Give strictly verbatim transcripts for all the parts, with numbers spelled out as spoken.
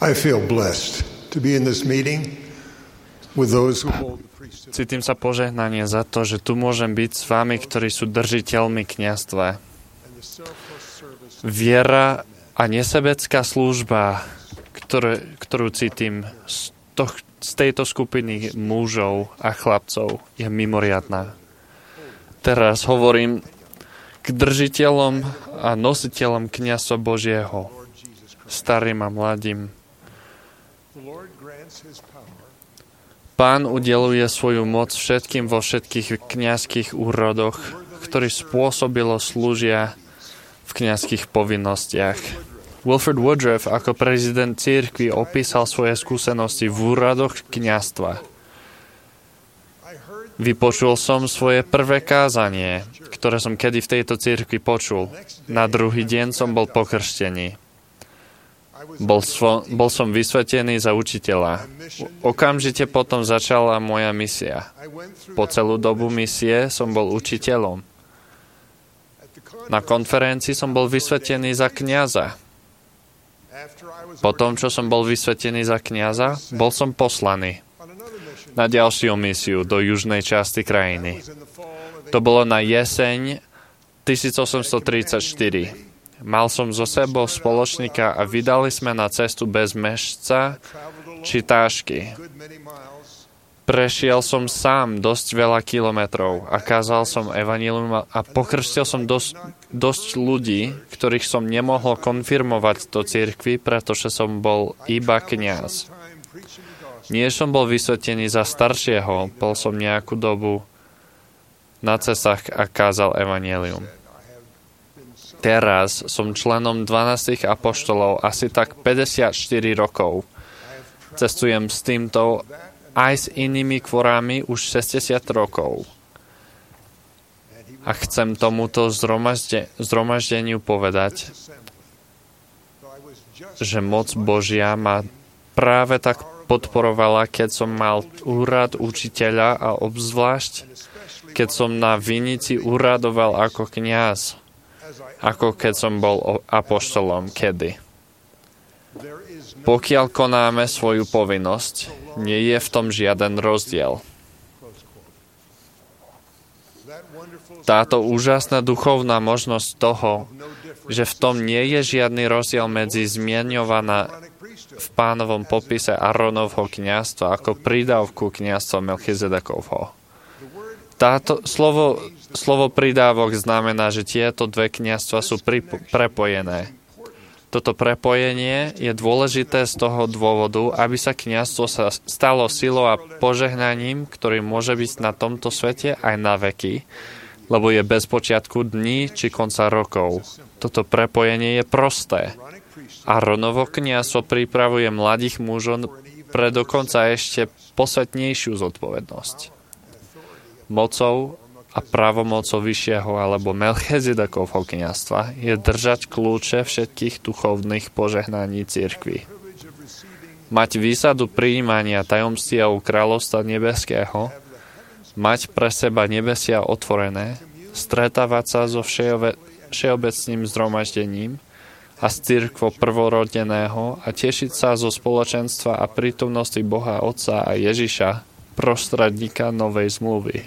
I feel blessed to be in this meeting with those who hold the priesthood. Cítim sa požehnanie za to, že tu môžem byť s vami, ktorí sú držiteľmi kňazstva. Viera a nesebecká služba, ktoré, ktorú cítim z, to, z tejto skupiny mužov a chlapcov, je mimoriadná. Teraz hovorím k držiteľom a nositeľom kňazstva Božieho, starým a mladým. Pán udeluje svoju moc všetkým vo všetkých kňazských úrodoch, ktorí spôsobilo slúžia v kňazských povinnostiach. Wilford Woodruff ako prezident cirkvi opísal svoje skúsenosti v úradoch kňazstva. Vypočul som svoje prvé kázanie, ktoré som kedy v tejto cirkvi počul. Na druhý deň som bol pokrštený. Bol, svo, bol som vysvetený za učiteľa. Okamžite potom začala moja misia. Po celú dobu misie som bol učiteľom. Na konferencii som bol vysvetený za kňaza. Po tom, čo som bol vysvetený za kňaza, bol som poslaný na ďalšiu misiu do južnej časti krajiny. To bolo na jeseň tisícosemstotridsaťštyri. Mal som so sebou spoločníka a vydali sme na cestu bez mešca či tášky. Prešiel som sám dosť veľa kilometrov a kázal som evanjelium a pokrstil som dosť, dosť ľudí, ktorých som nemohol konfirmovať do cirkvi, pretože som bol iba kňaz. Nie som bol vysvetený za staršieho, bol som nejakú dobu na cestách a kázal evanjelium. Teraz som členom dvanástich apoštolov asi tak päťdesiatštyri rokov. Cestujem s týmto aj s inými kvorami už šesťdesiat rokov. A chcem tomuto zhromažde, zhromaždeniu povedať, že moc Božia ma práve tak podporovala, keď som mal úrad učiteľa a obzvlášť, keď som na Vinici úradoval ako kňaz, ako keď som bol apoštolom kedy. Pokiaľ konáme svoju povinnosť, nie je v tom žiaden rozdiel. Táto úžasná duchovná možnosť toho, že v tom nie je žiadny rozdiel medzi zmienovaná v Pánovom popise Arónovho kňazstva ako prídavku kňazstva Melchizedekovho. Táto slovo, slovo prídavok znamená, že tieto dve kňazstva sú pripo, prepojené. Toto prepojenie je dôležité z toho dôvodu, aby sa kňazstvo sa stalo silou a požehnaním, ktorý môže byť na tomto svete aj na veky, lebo je bez počiatku dní či konca rokov. Toto prepojenie je prosté. Arónovo kňazstvo pripravuje mladých mužov pre dokonca ešte posvetnejšiu zodpovednosť. Mocou a pravomocou vyššieho alebo Melchizedekovho kňazstva je držať kľúče všetkých duchovných požehnaní cirkvi. Mať výsadu prijímania tajomstiev kráľovstva nebeského, mať pre seba nebesia otvorené, stretávať sa so všeobe, všeobecným zhromaždením a s cirkvou prvorodeného a tešiť sa zo spoločenstva a prítomnosti Boha Otca a Ježiša, prostredníka novej zmluvy.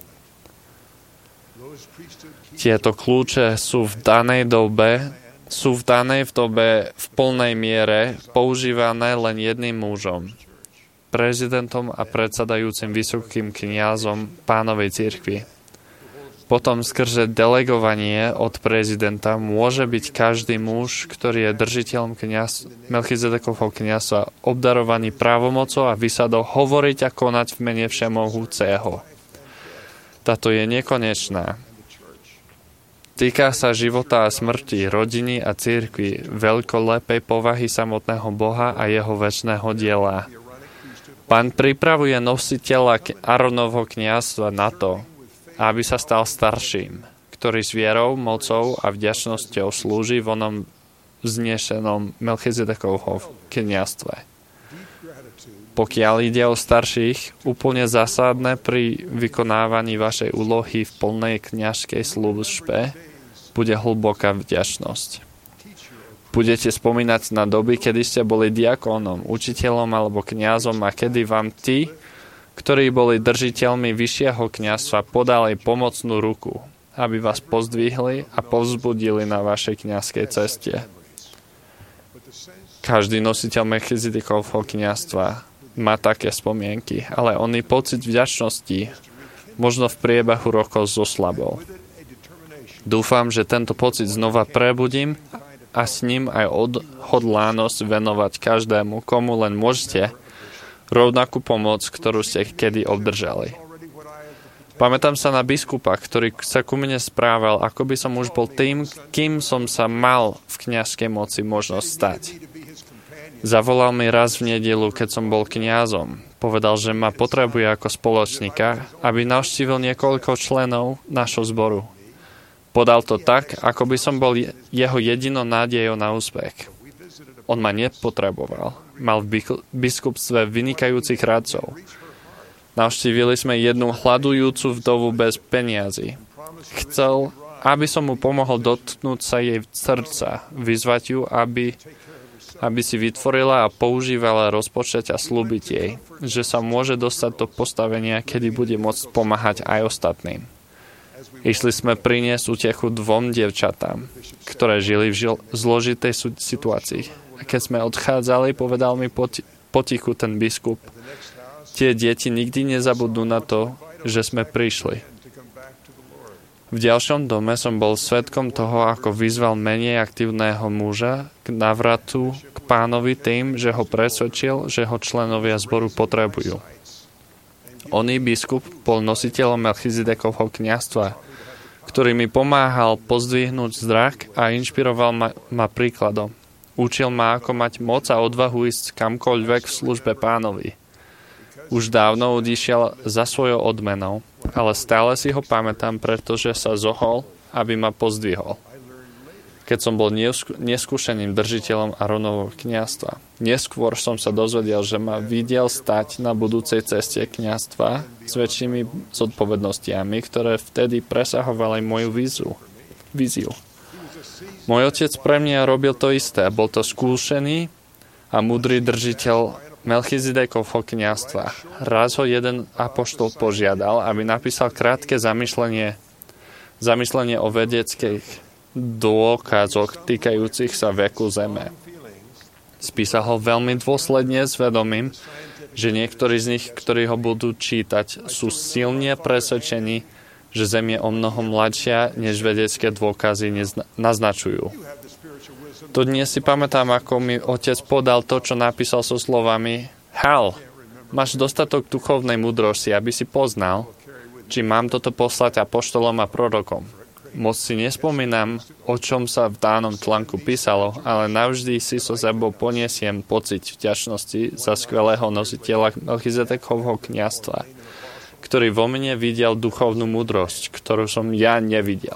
Tieto kľúče sú v danej dobe, sú v danej v dobe v plnej miere používané len jedným mužom, prezidentom a predsedajúcim vysokým kňazom Pánovej cirkvi. Potom skrze delegovanie od prezidenta môže byť každý muž, ktorý je držiteľom kňaz, Melchizedekovho kňazstva, obdarovaný právomocou a výsadou hovoriť a konať v mene Všemohúceho. Táto je nekonečná. Týka sa života a smrti, rodiny a cirkvi, veľkolepej povahy samotného Boha a jeho večného diela. Pán pripravuje nositeľa Arónovho kňazstva na to, aby sa stal starším, ktorý s vierou, mocou a vďačnosťou slúži v onom vznešenom Melchizedekovho kňazstve. Pokiaľ ide o starších, úplne zásadné pri vykonávaní vašej úlohy v plnej kňažskej službe bude hlboká vďačnosť. Budete spomínať na doby, kedy ste boli diakónom, učiteľom alebo kňazom a kedy vám tí, ktorí boli držiteľmi vyššieho kňazstva, podali pomocnú ruku, aby vás pozdvihli a povzbudili na vašej kňazskej ceste. Každý nositeľ Melchizedekovho kňazstva má také spomienky, ale oný pocit vďačnosti možno v priebehu rokov zoslabol. Dúfam, že tento pocit znova prebudím a s ním aj odhodlánosť venovať každému, komu len môžete, rovnakú pomoc, ktorú ste kedy obdržali. Pamätám sa na biskupa, ktorý sa ku mne správal, ako by som už bol tým, kým som sa mal v kňazskej moci možnosť stať. Zavolal mi raz v nedeľu, keď som bol kňazom. Povedal, že ma potrebuje ako spoločníka, aby navštívil niekoľko členov našho zboru. Podal to tak, ako by som bol jeho jedinou nádejou na úspech. On ma nepotreboval. Mal v biskupstve vynikajúcich radcov. Navštívili sme jednu hľadujúcu vdovu bez peniazy. Chcel, aby som mu pomohol dotknúť sa jej srdca, vyzvať ju, aby, aby si vytvorila a používala rozpočet a slúbiť jej, že sa môže dostať do postavenia, kedy bude môcť pomáhať aj ostatným. Išli sme priniesť útechu dvom dievčatám, ktoré žili v žil- zložitej situácii. A keď sme odchádzali, povedal mi poti- potichu ten biskup, tie deti nikdy nezabudnú na to, že sme prišli. V ďalšom dome som bol svedkom toho, ako vyzval menej aktívneho muža k navratu k pánovi tým, že ho presvedčil, že ho členovia zboru potrebujú. Oný biskup bol nositeľom Melchizedekovho kňazstva, ktorý mi pomáhal pozdvihnúť zrak a inšpiroval ma, ma príkladom. Učil ma, ako mať moc a odvahu ísť kamkoľvek v službe pánovi. Už dávno odišiel za svojou odmenou, ale stále si ho pamätám, pretože sa zohol, aby ma pozdvihol. Keď som bol neskúšeným držiteľom Aronovho kňazstva. Neskôr som sa dozvedel, že ma videl stať na budúcej ceste kňazstva s väčšími zodpovednostiami, ktoré vtedy presahovali moju vízu, víziu. Môj otec pre mňa robil to isté. Bol to skúšený a múdry držiteľ Melchizedekovho kňazstva. Raz ho jeden apoštol požiadal, aby napísal krátke zamyslenie, zamyslenie o vedeckých dôkazoch týkajúcich sa veku Zeme. Spísal ho veľmi dôsledne s vedomím, že niektorí z nich, ktorí ho budú čítať, sú silne presvedčení, že Zem je o mnoho mladšia, než vedecké dôkazy nezna- naznačujú. To dnes si pamätám, ako mi otec podal to, čo napísal so slovami: Hal, máš dostatok duchovnej múdrosti, aby si poznal, či mám toto poslať apoštolom a prorokom. Moc si nespomínam, o čom sa v dánom článku písalo, ale navždy si so sebou poniesiem pocit vďačnosti za skvelého nositeľa Melchizedekovho kňazstva, ktorý vo mne videl duchovnú múdrosť, ktorú som ja nevidel.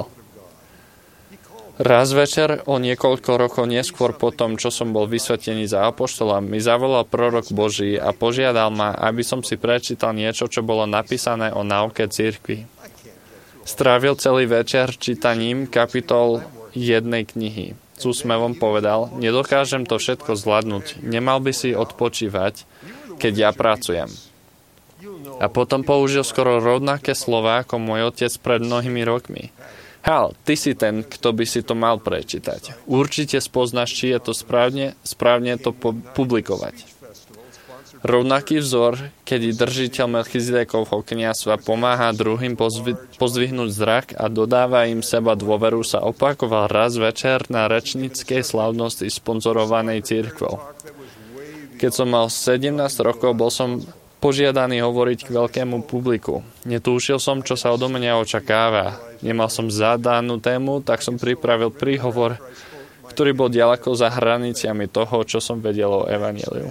Raz večer, o niekoľko rokov neskôr po tom, čo som bol vysvetený za apoštola, mi zavolal prorok Boží a požiadal ma, aby som si prečítal niečo, čo bolo napísané o náuke cirkvi. Strávil celý večer čítaním kapitol jednej knihy. S úsmevom povedal: nedokážem to všetko zvládnuť. Nemal by si odpočívať, keď ja pracujem. A potom použil skoro rovnaké slová ako môj otec pred mnohými rokmi. Hal, ty si ten, kto by si to mal prečítať. Určite spoznáš, či je to správne, správne to publikovať. Rovnaký vzor, kedy držiteľ Melchizedekovho kňazstva pomáha druhým pozvi- pozdvihnúť zrak a dodáva im seba dôveru, sa opakoval raz večer na rečníckej slavnosti sponzorovanej cirkvou. Keď som mal sedemnásť rokov, bol som požiadaný hovoriť k veľkému publiku. Netúšil som, čo sa odo mňa očakáva. Nemal som zadanú tému, tak som pripravil príhovor, ktorý bol ďaleko za hraniciami toho, čo som vedel o evanjeliu.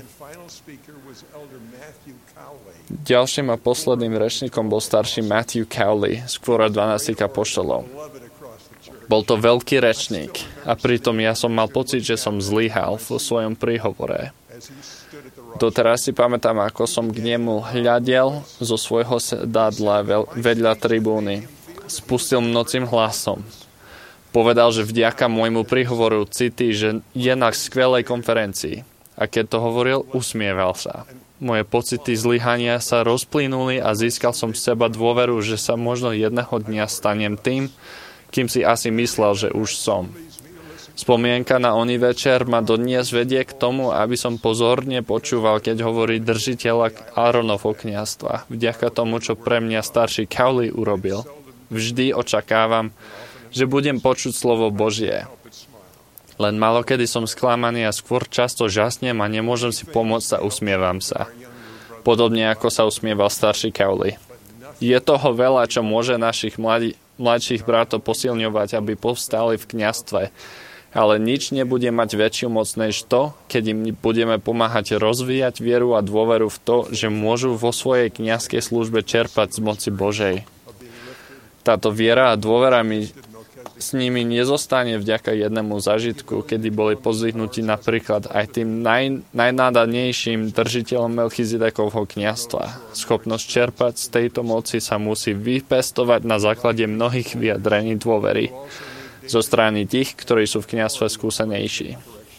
Ďalším a posledným rečníkom bol starší Matthew Cowley, skôr dvanásť apoštolov. Bol to veľký rečník a pritom ja som mal pocit, že som zlyhal vo svojom príhovore. Doteraz si pamätám, ako som k nemu hľadiel zo svojho sedadla vedľa tribúny. Spustil mnocím hlasom: Povedal, že vďaka môjmu príhovoru cíti, že je na skvelej konferencii. A keď to hovoril, usmieval sa. Moje pocity zlyhania sa rozplynuli a získal som z seba dôveru, že sa možno jedného dňa stanem tým, kým si asi myslel, že už som. Spomienka na oný večer ma dodnes vedie k tomu, aby som pozorne počúval, keď hovorí držiteľa Áronovho kňazstva. Vďaka tomu, čo pre mňa starší Cowley urobil. Vždy očakávam, že budem počuť slovo Božie. Len malokedy som sklamaný a skôr často žasnem a nemôžem si pomôcť a usmievam sa. Podobne ako sa usmieval starší Cowley. Je toho veľa, čo môže našich mladí, mladších bratov posilňovať, aby povstali v kňazstve. Ale nič nebude mať väčšiu moc než to, keď im budeme pomáhať rozvíjať vieru a dôveru v to, že môžu vo svojej kňazskej službe čerpať z moci Božej. Táto viera a dôvera mi s nimi nezostane vďaka jednému zažitku, kedy boli pozdvihnutí napríklad aj tým naj, najnádanejším držiteľom Melchizedekovho kňazstva. Schopnosť čerpať z tejto moci sa musí vypestovať na základe mnohých vyjadrení dôvery zo strany tých, ktorí sú v kňazstve skúsenejší.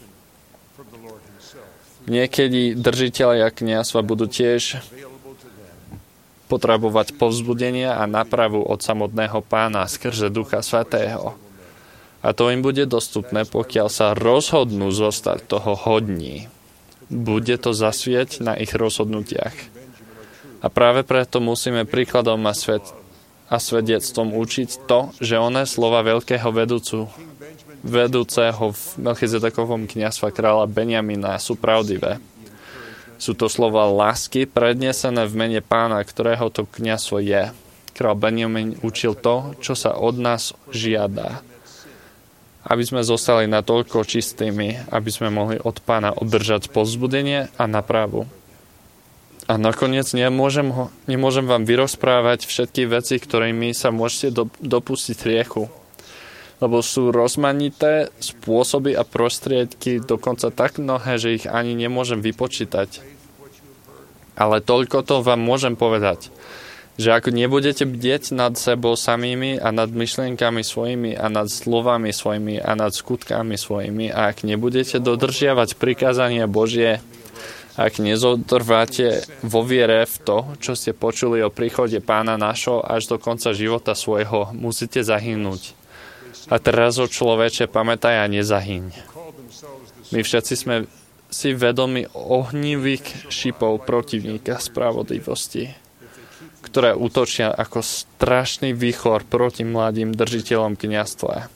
Niekedy držitelia kňazstva budú tiež potrebovať povzbudenia a napravu od samotného Pána skrze Ducha Svätého. A to im bude dostupné, pokiaľ sa rozhodnú zostať toho hodní. Bude to zasvieť na ich rozhodnutiach. A práve preto musíme príkladom a svet a svedectvom učiť to, že oné slova veľkého vedúcu, vedúceho v Melchizedekovom kňazstva kráľa Benjamina sú pravdivé. Sú to slova lásky prednesené v mene Pána, ktorého to kňazstvo je. Kráľ Benjamin učil to, čo sa od nás žiada. Aby sme zostali natoľko čistými, aby sme mohli od Pána obdržať povzbudenie a napravu. A nakoniec nemôžem, ho, nemôžem vám vyrozprávať všetky veci, ktorými sa môžete do, dopustiť hriechu. Lebo sú rozmanité spôsoby a prostriedky, dokonca tak mnohé, že ich ani nemôžem vypočítať. Ale toľko to vám môžem povedať, že ak nebudete bdieť nad sebou samými a nad myšlienkami svojimi a nad slovami svojimi a nad skutkami svojimi a ak nebudete dodržiavať prikázania Božie, ak nezotrváte vo viere v to, čo ste počuli o príchode Pána našho až do konca života svojho, musíte zahynúť. A teraz, o človeče, pamätaj a nezahyň. My všetci sme si vedomi ohnivých šipov protivníka spravodlivosti, ktoré útočia ako strašný výchor proti mladým držiteľom kňazstva.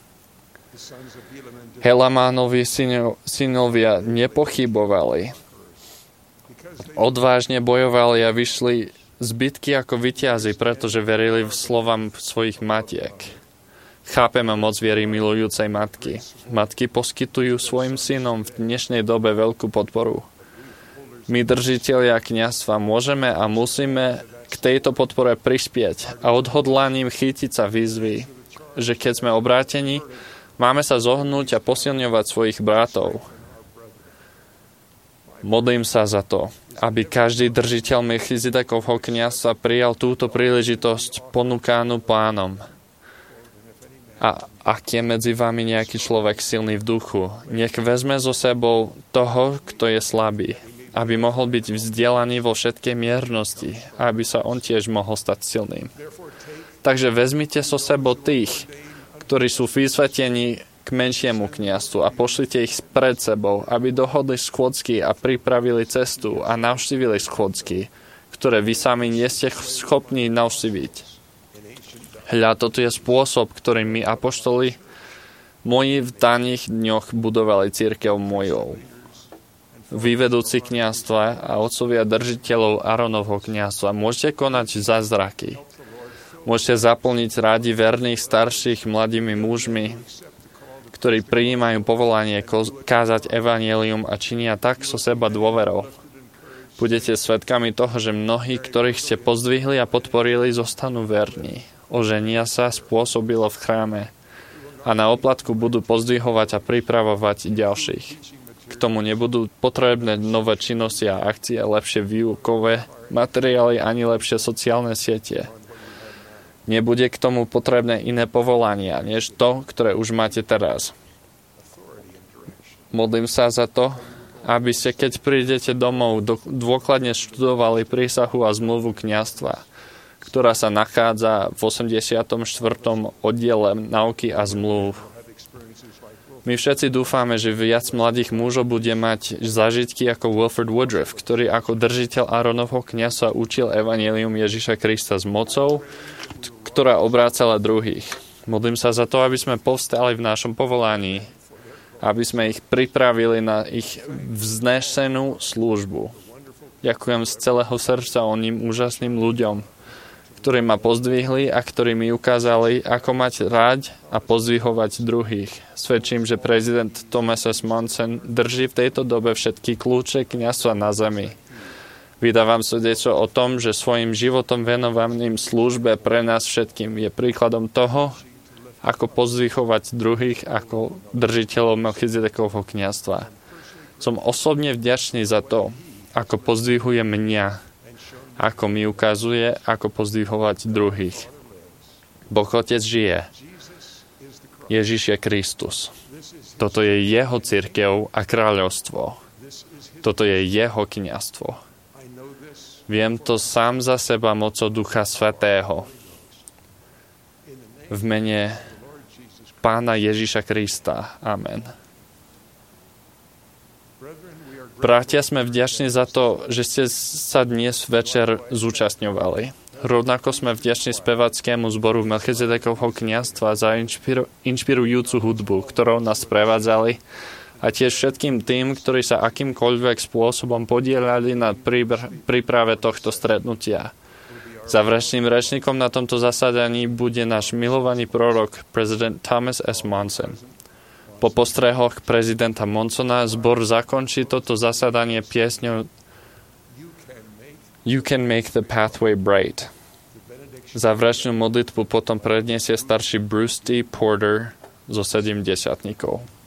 Helamánovi synovia nepochybovali. Odvážne bojovali a vyšli z bitky ako víťazi, pretože verili v slovám svojich matiek. Chápeme moc viery milujúcej matky. Matky poskytujú svojim synom v dnešnej dobe veľkú podporu. My, držitelia kňazstva, môžeme a musíme k tejto podpore prispieť a odhodlaním chytiť sa výzvy, že keď sme obrátení, máme sa zohnúť a posilňovať svojich bratov. Modlím sa za to, aby každý držiteľ Melchizedekovho kňazstva prijal túto príležitosť ponúkanú Pánom. A ak je medzi vami nejaký človek silný v duchu, nech vezme so sebou toho, kto je slabý, aby mohol byť vzdelaný vo všetkej miernosti a aby sa on tiež mohol stať silným. Takže vezmite so sebou tých, ktorí sú vysvetení k menšiemu kňazstvu a pošlite ich pred sebou, aby dohodli schôdzky a pripravili cestu a navštívili schôdzky, ktoré vy sami nie ste schopní navštíviť. Hľa, toto je spôsob, ktorým my apoštoli moji v daných dňoch budovali cirkev mojou. Vy, vedúci kňazstva a otcovia držiteľov Áronovho kňazstva, môžete konať zázraky. Môžete zaplniť rádi verných starších mladými mužmi, ktorí prijímajú povolanie kázať evanjelium a činia tak so seba dôverou. Budete svedkami toho, že mnohí, ktorých ste pozdvihli a podporili, zostanú verní. Oženia sa spôsobilo v chráme a na oplatku budú pozdvihovať a pripravovať ďalších. K tomu nebudú potrebné nové činnosti a akcie, lepšie výukové materiály ani lepšie sociálne siete. Nebude k tomu potrebné iné povolania, než to, ktoré už máte teraz. Modlím sa za to, aby ste, keď prídete domov, dôkladne študovali prísahu a zmluvu kňazstva, ktorá sa nachádza v osemdesiatom štvrtom oddiele nauky a zmluv. My všetci dúfame, že viac mladých mužov bude mať zážitky ako Wilford Woodruff, ktorý ako držiteľ Áronovho kňazstva učil evanjelium Ježiša Krista s mocou, ktorá obrácala druhých. Modlím sa za to, aby sme povstali v našom povolaní, aby sme ich pripravili na ich vznešenú službu. Ďakujem z celého srdca oným úžasným ľuďom, ktorí ma pozdvihli a ktorí mi ukázali, ako mať rád a pozdvihovať druhých. Svedčím, že prezident Thomas S. Monson drží v tejto dobe všetky kľúče kňazstva na zemi. Vydávam svedectvo o tom, že svojim životom venovaným službe pre nás všetkým je príkladom toho, ako pozdvihovať druhých ako držiteľov Melchizedekovho kňazstva. Som osobne vďačný za to, ako pozdvihuje mňa, ako mi ukazuje, ako pozdvihovať druhých. Boh Otec žije. Ježiš je Kristus. Toto je jeho cirkev a kráľovstvo. Toto je jeho kňazstvo. Viem to sám za seba mocou Ducha Svätého. V mene Pána Ježiša Krista. Amen. Bratia, sme vďační za to, že ste sa dnes večer zúčastňovali. Rovnako sme vďační spevackému zboru Melchizedekovho kňazstva za inšpiru, inšpirujúcu hudbu, ktorou nás prevádzali, a tiež všetkým tým, ktorí sa akýmkoľvek spôsobom podielali na príprave tohto stretnutia. Záverečným rečníkom na tomto zasadaní bude náš milovaný prorok, prezident Thomas S. Monson. Po postrehoch prezidenta Monsona zbor zakončí toto zasadanie piesňou You can make the pathway bright. Záverečnú modlitbu potom predniesie starší Bruce T. Porter zo sedemdesiatnikov.